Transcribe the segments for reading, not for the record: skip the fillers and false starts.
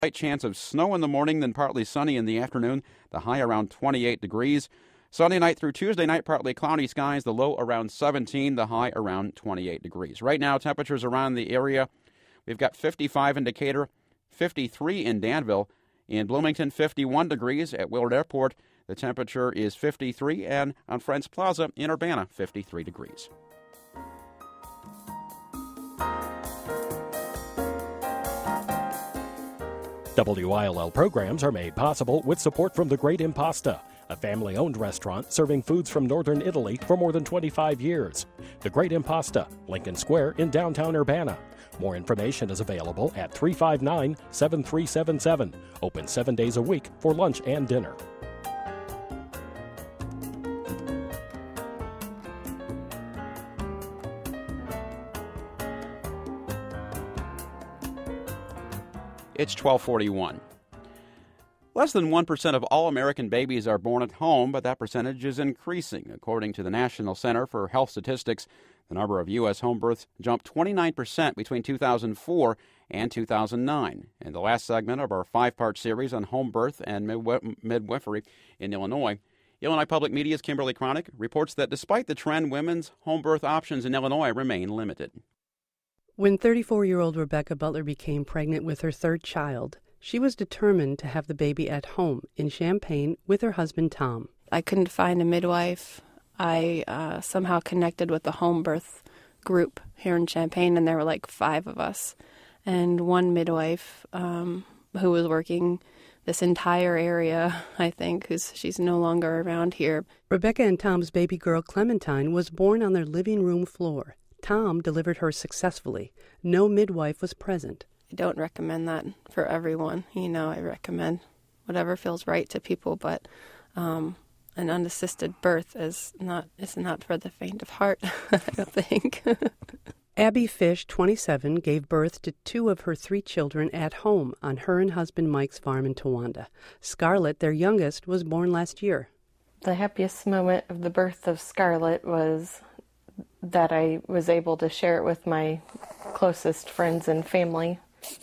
Slight chance of snow in the morning, then partly sunny in the afternoon. The high around 28 degrees. Sunday night through Tuesday night, partly cloudy skies. The low around 17, the high around 28 degrees. Right now, temperatures around the area. We've got 55 in Decatur, 53 in Danville. In Bloomington, 51 degrees. At Willard Airport, the temperature is 53. And on Friends Plaza in Urbana, 53 degrees. WILL programs are made possible with support from The Great Impasta, a family-owned restaurant serving foods from northern Italy for more than 25 years. The Great Impasta, Lincoln Square in downtown Urbana. More information is available at 359-7377. Open 7 days a week for lunch and dinner. It's 12:41. Less than 1% of all American babies are born at home, but that percentage is increasing. According to the National Center for Health Statistics, the number of U.S. home births jumped 29% between 2004 and 2009. In the last segment of our 5-part series on home birth and midwifery in Illinois Public Media's Kimberly Cronick reports that despite the trend, women's home birth options in Illinois remain limited. When 34-year-old Rebecca Butler became pregnant with her third child, she was determined to have the baby at home in Champaign with her husband, Tom. I couldn't find a midwife. I somehow connected with the home birth group here in Champaign, and there were like 5 of us. And one midwife who was working this entire area, I think, she's no longer around here. Rebecca and Tom's baby girl, Clementine, was born on their living room floor. Tom delivered her successfully. No midwife was present. I don't recommend that for everyone. I recommend whatever feels right to people, but an unassisted birth is not for the faint of heart, I don't think. Abby Fish, 27, gave birth to 2 of her 3 children at home on her and husband Mike's farm in Towanda. Scarlett, their youngest, was born last year. The happiest moment of the birth of Scarlett was that I was able to share it with my closest friends and family.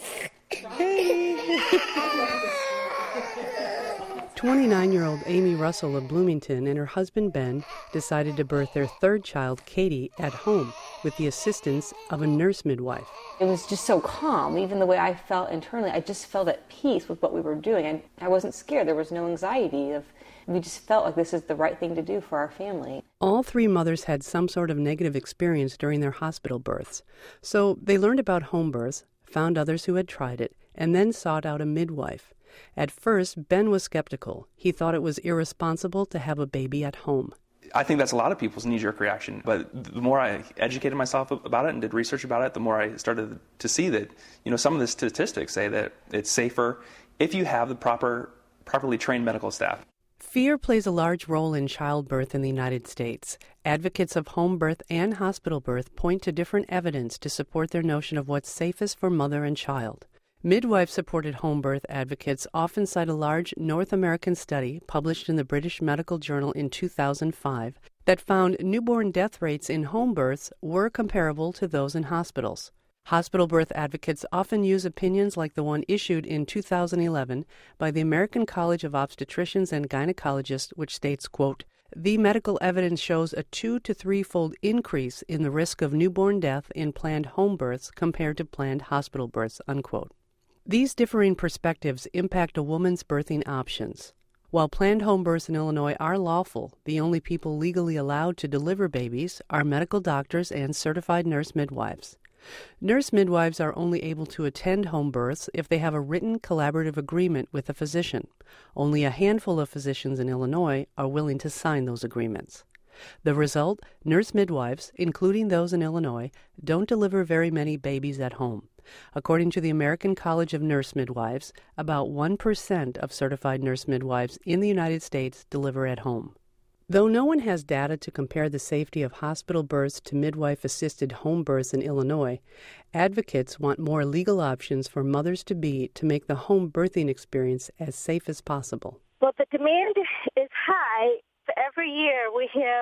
29-year-old Amy Russell of Bloomington and her husband Ben decided to birth their third child, Katie, at home with the assistance of a nurse midwife. It was just so calm. Even the way I felt internally, I just felt at peace with what we were doing. And I wasn't scared. There was no anxiety. We just felt like this is the right thing to do for our family. All 3 mothers had some sort of negative experience during their hospital births. So they learned about home births, found others who had tried it, and then sought out a midwife. At first, Ben was skeptical. He thought it was irresponsible to have a baby at home. I think that's a lot of people's knee-jerk reaction. But the more I educated myself about it and did research about it, the more I started to see that, some of the statistics say that it's safer if you have the properly trained medical staff. Fear plays a large role in childbirth in the United States. Advocates of home birth and hospital birth point to different evidence to support their notion of what's safest for mother and child. Midwife-supported home birth advocates often cite a large North American study published in the British Medical Journal in 2005 that found newborn death rates in home births were comparable to those in hospitals. Hospital birth advocates often use opinions like the one issued in 2011 by the American College of Obstetricians and Gynecologists, which states, quote, "The medical evidence shows a 2 to 3-fold increase in the risk of newborn death in planned home births compared to planned hospital births," unquote. These differing perspectives impact a woman's birthing options. While planned home births in Illinois are lawful, the only people legally allowed to deliver babies are medical doctors and certified nurse midwives. Nurse midwives are only able to attend home births if they have a written collaborative agreement with a physician. Only a handful of physicians in Illinois are willing to sign those agreements. The result, nurse midwives, including those in Illinois, don't deliver very many babies at home. According to the American College of Nurse Midwives, about 1% of certified nurse midwives in the United States deliver at home. Though no one has data to compare the safety of hospital births to midwife-assisted home births in Illinois, advocates want more legal options for mothers-to-be to make the home birthing experience as safe as possible. Well, the demand is high. Every year we have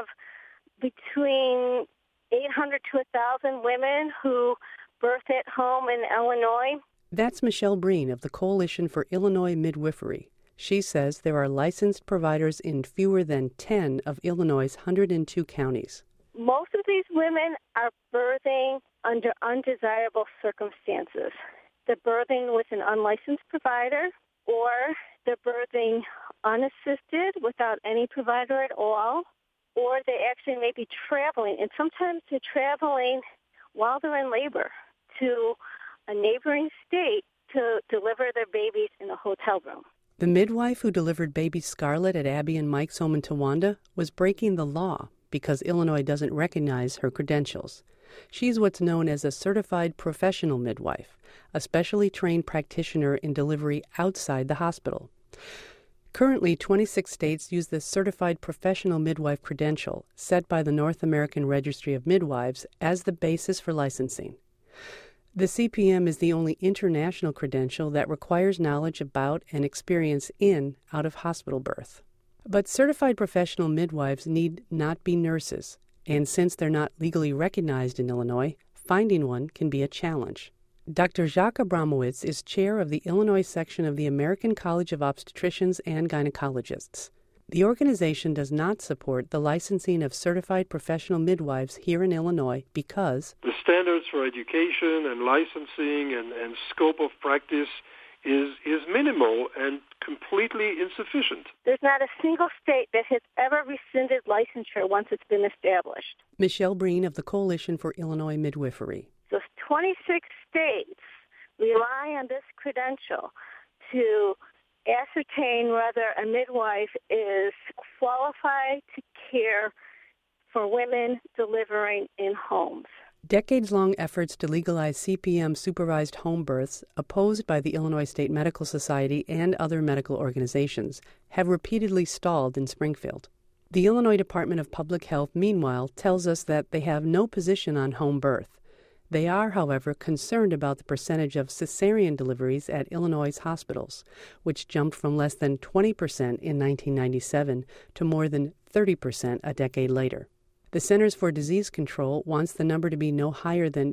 between 800 to 1,000 women who birth at home in Illinois. That's Michelle Breen of the Coalition for Illinois Midwifery. She says there are licensed providers in fewer than 10 of Illinois' 102 counties. Most of these women are birthing under undesirable circumstances. They're birthing with an unlicensed provider, or they're birthing unassisted without any provider at all, or they actually may be traveling, and sometimes they're traveling while they're in labor to a neighboring state to deliver their babies in a hotel room. The midwife who delivered baby Scarlett at Abby and Mike's home in Towanda was breaking the law because Illinois doesn't recognize her credentials. She's what's known as a certified professional midwife, a specially trained practitioner in delivery outside the hospital. Currently, 26 states use this certified professional midwife credential set by the North American Registry of Midwives as the basis for licensing. The CPM is the only international credential that requires knowledge about and experience in out-of-hospital birth. But certified professional midwives need not be nurses, and since they're not legally recognized in Illinois, finding one can be a challenge. Dr. Jacques Abramowitz is chair of the Illinois section of the American College of Obstetricians and Gynecologists. The organization does not support the licensing of certified professional midwives here in Illinois because the standards for education and licensing and scope of practice is minimal and completely insufficient. There's not a single state that has ever rescinded licensure once it's been established. Michelle Breen of the Coalition for Illinois Midwifery. So 26 states rely on this credential to ascertain whether a midwife is qualified to care for women delivering in homes. Decades-long efforts to legalize CPM-supervised home births, opposed by the Illinois State Medical Society and other medical organizations, have repeatedly stalled in Springfield. The Illinois Department of Public Health, meanwhile, tells us that they have no position on home birth. They are, however, concerned about the percentage of cesarean deliveries at Illinois' hospitals, which jumped from less than 20% in 1997 to more than 30% a decade later. The Centers for Disease Control wants the number to be no higher than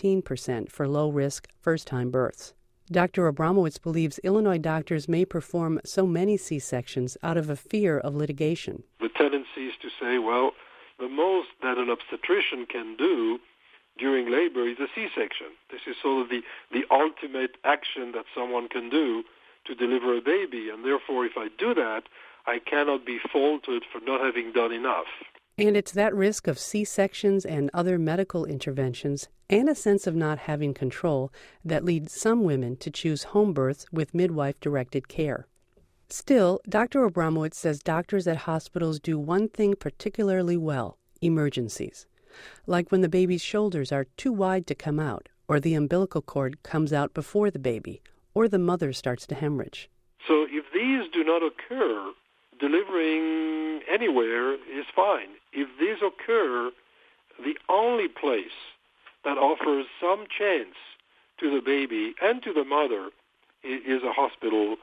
15% for low-risk, first-time births. Dr. Abramowitz believes Illinois doctors may perform so many C-sections out of a fear of litigation. The tendency is to say, well, the most that an obstetrician can do during labor is a C-section. This is sort of the ultimate action that someone can do to deliver a baby, and therefore if I do that, I cannot be faulted for not having done enough. And it's that risk of C-sections and other medical interventions and a sense of not having control that leads some women to choose home births with midwife-directed care. Still, Dr. Abramowitz says doctors at hospitals do one thing particularly well: emergencies. Like when the baby's shoulders are too wide to come out, or the umbilical cord comes out before the baby, or the mother starts to hemorrhage. So if these do not occur, delivering anywhere is fine. If these occur, the only place that offers some chance to the baby and to the mother is a hospital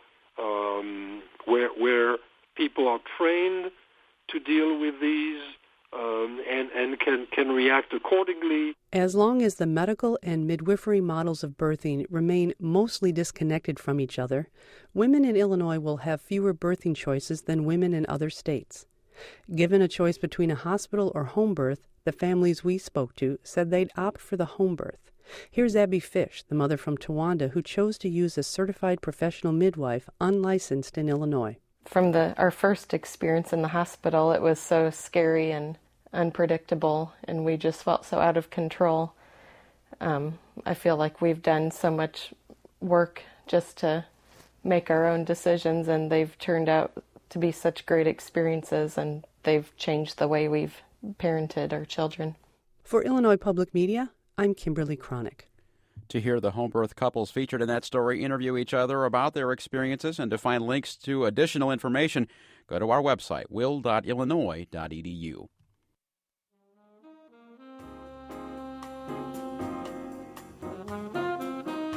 where people are trained to deal with these and can react accordingly. As long as the medical and midwifery models of birthing remain mostly disconnected from each other, women in Illinois will have fewer birthing choices than women in other states. Given a choice between a hospital or home birth, the families we spoke to said they'd opt for the home birth. Here's Abby Fish, the mother from Towanda, who chose to use a certified professional midwife unlicensed in Illinois. From our first experience in the hospital, it was so scary and unpredictable, and we just felt so out of control. I feel like we've done so much work just to make our own decisions, and they've turned out to be such great experiences, and they've changed the way we've parented our children. For Illinois Public Media, I'm Kimberly Cronick. To hear the home birth couples featured in that story interview each other about their experiences and to find links to additional information, go to our website, will.illinois.edu.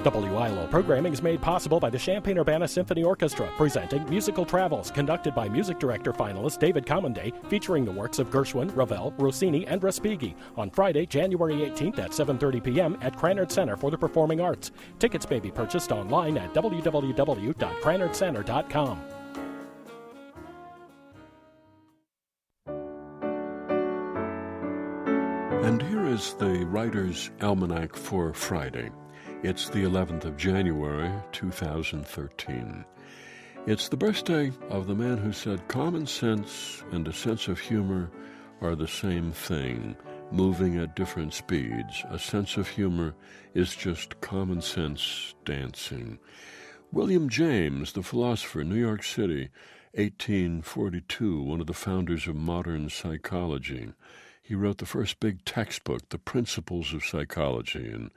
WILO programming is made possible by the Champaign-Urbana Symphony Orchestra, presenting Musical Travels, conducted by music director finalist David Commonday, featuring the works of Gershwin, Ravel, Rossini, and Respighi, on Friday, January 18th at 7:30 p.m. at Krannert Center for the Performing Arts. Tickets may be purchased online at www.krannertcenter.com. And here is the Writer's Almanac for Friday. It's the 11th of January, 2013. It's the birthday of the man who said common sense and a sense of humor are the same thing, moving at different speeds. A sense of humor is just common sense dancing. William James, the philosopher, New York City, 1842, one of the founders of modern psychology. He wrote the first big textbook, The Principles of Psychology, in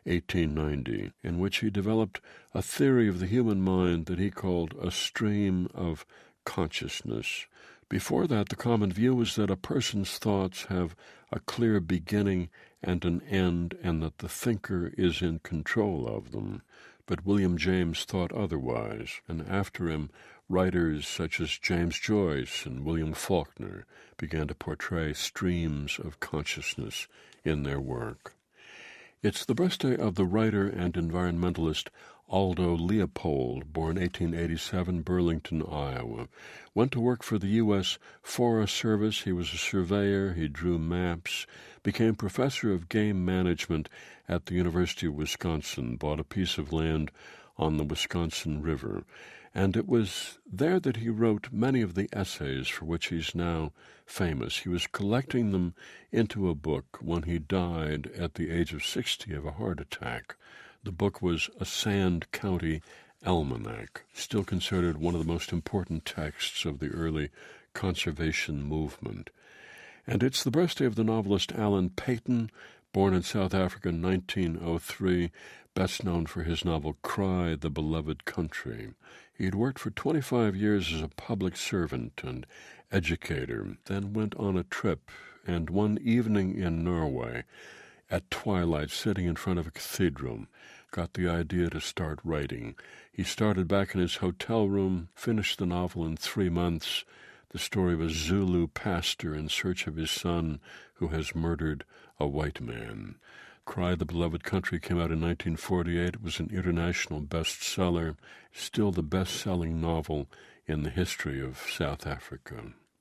1890, in which he developed a theory of the human mind that he called a stream of consciousness. Before that, the common view was that a person's thoughts have a clear beginning and an end, and that the thinker is in control of them. But William James thought otherwise, and after him, writers such as James Joyce and William Faulkner began to portray streams of consciousness in their work. It's the birthday of the writer and environmentalist Aldo Leopold, born 1887, Burlington, Iowa. Went to work for the U.S. Forest Service. He was a surveyor. He drew maps, became professor of game management at the University of Wisconsin, bought a piece of land on the Wisconsin River. And it was there that he wrote many of the essays for which he's now famous. He was collecting them into a book when he died at the age of 60 of a heart attack. The book was A Sand County Almanac, still considered one of the most important texts of the early conservation movement. And it's the birthday of the novelist Alan Paton, born in South Africa in 1903, best known for his novel Cry, the Beloved Country. He'd worked for 25 years as a public servant and educator, then went on a trip, and one evening in Norway, at twilight, sitting in front of a cathedral, got the idea to start writing. He started back in his hotel room, finished the novel in 3 months, the story of a Zulu pastor in search of his son who has murdered a white man. Cry, the Beloved Country came out in 1948. It was an international bestseller, still the best-selling novel in the history of South Africa.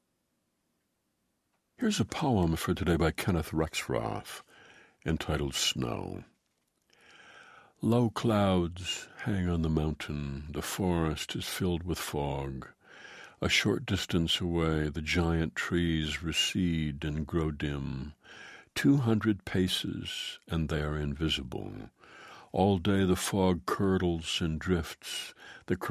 Here's a poem for today by Kenneth Rexroth, entitled Snow. Low clouds hang on the mountain. The forest is filled with fog. A short distance away, the giant trees recede and grow dim. 200 paces, and they are invisible. All day the fog curdles and drifts. The